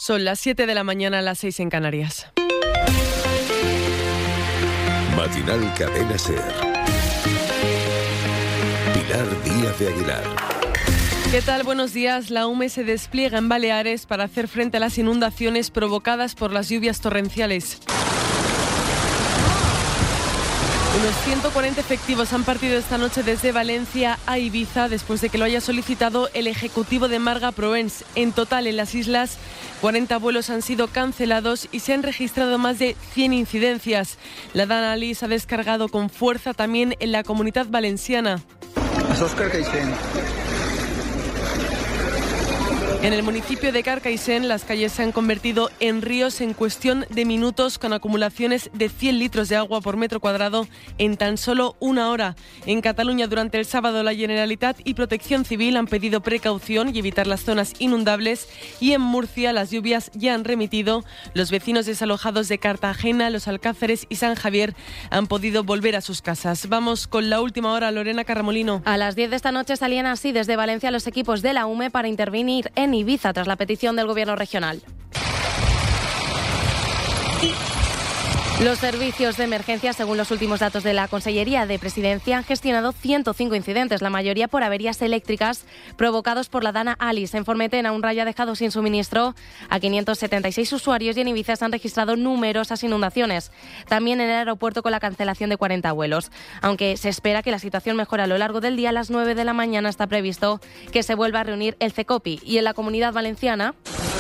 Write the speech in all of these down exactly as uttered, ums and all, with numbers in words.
Son las siete de la mañana, las seis en Canarias. Matinal Cadena SER. Pilar Díaz de Aguilar. ¿Qué tal? Buenos días. La U M E se despliega en Baleares para hacer frente a las inundaciones provocadas por las lluvias torrenciales. Unos ciento cuarenta efectivos han partido esta noche desde Valencia a Ibiza después de que lo haya solicitado el ejecutivo de Marga Proens. En total, en las islas, cuarenta vuelos han sido cancelados y se han registrado más de cien incidencias. La Dana Alice ha descargado con fuerza también en la Comunitat Valenciana. En el municipio de Carcaixent, las calles se han convertido en ríos en cuestión de minutos, con acumulaciones de cien litros de agua por metro cuadrado en tan solo una hora. En Cataluña, durante el sábado, la Generalitat y Protección Civil han pedido precaución y evitar las zonas inundables. Y en Murcia, las lluvias ya han remitido. Los vecinos desalojados de Cartagena, Los Alcázares y San Javier han podido volver a sus casas. Vamos con la última hora, Lorena Carramolino. A las diez de esta noche salían así desde Valencia los equipos de la U M E para intervenir en Ibiza tras la petición del gobierno regional. Los servicios de emergencia, según los últimos datos de la Consellería de Presidencia, han gestionado ciento cinco incidentes, la mayoría por averías eléctricas provocados por la Dana Alice. En Formentera, un rayo ha dejado sin suministro a quinientos setenta y seis usuarios y en Ibiza se han registrado numerosas inundaciones. También en el aeropuerto, con la cancelación de cuarenta vuelos. Aunque se espera que la situación mejore a lo largo del día, a las nueve de la mañana está previsto que se vuelva a reunir el CECOPI. Y en la Comunidad Valenciana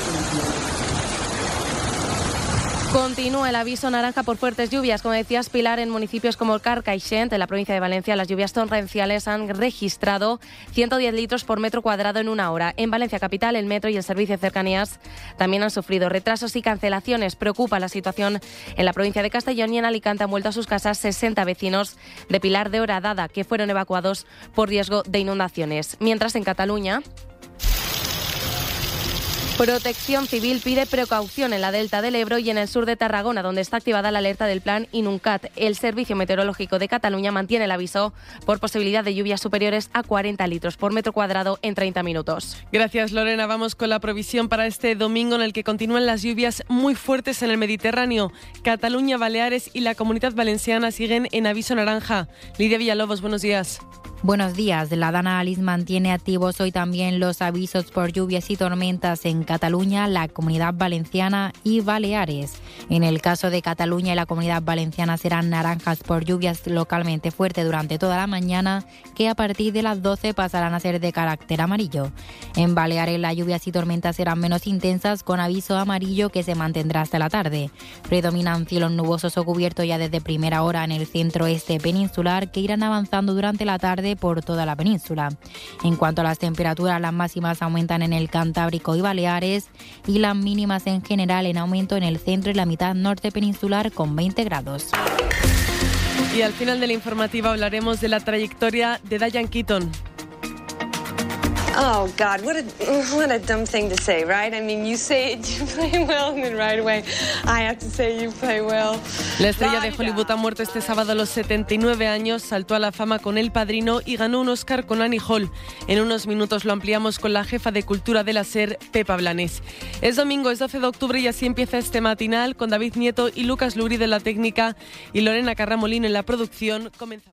continúa el aviso naranja por fuertes lluvias. Como decías, Pilar, en municipios como Carcaixent, en la provincia de Valencia, las lluvias torrenciales han registrado ciento diez litros por metro cuadrado en una hora. En Valencia capital, el metro y el servicio de cercanías también han sufrido retrasos y cancelaciones. Preocupa la situación en la provincia de Castellón, y en Alicante han vuelto a sus casas sesenta vecinos de Pilar de Horadada, que fueron evacuados por riesgo de inundaciones. Mientras, en Cataluña, Protección Civil pide precaución en la delta del Ebro y en el sur de Tarragona, donde está activada la alerta del plan Inuncat. El Servicio Meteorológico de Cataluña mantiene el aviso por posibilidad de lluvias superiores a cuarenta litros por metro cuadrado en treinta minutos. Gracias, Lorena. Vamos con la previsión para este domingo, en el que continúan las lluvias muy fuertes en el Mediterráneo. Cataluña, Baleares y la Comunidad Valenciana siguen en aviso naranja. Lidia Villalobos, buenos días. Buenos días. La Dana Alice mantiene activos hoy también los avisos por lluvias y tormentas en Cataluña, la Comunidad Valenciana y Baleares. En el caso de Cataluña y la Comunidad Valenciana serán naranjas por lluvias localmente fuertes durante toda la mañana, que a partir de las doce pasarán a ser de carácter amarillo. En Baleares las lluvias y tormentas serán menos intensas, con aviso amarillo que se mantendrá hasta la tarde. Predominan cielos nubosos o cubiertos ya desde primera hora en el centro-este peninsular, que irán avanzando durante la tarde por toda la península. En cuanto a las temperaturas, las máximas aumentan en el Cantábrico y Baleares, y las mínimas en general en aumento en el centro y la mitad norte peninsular, con veinte grados. Y al final del informativo hablaremos de la trayectoria de Diane Keaton. Oh, God, what a, what a dumb thing to say, right? I mean, you say it, you play well, and then right away I have to say you play well. La estrella de Hollywood ha muerto este sábado a los setenta y nueve años, saltó a la fama con El Padrino y ganó un Oscar con Annie Hall. En unos minutos lo ampliamos con la jefa de Cultura de la SER, Pepa Blanes. Es domingo, es doce de octubre y así empieza este matinal, con David Nieto y Lucas Luri de la técnica y Lorena Carramolino en la producción. Comenzamos.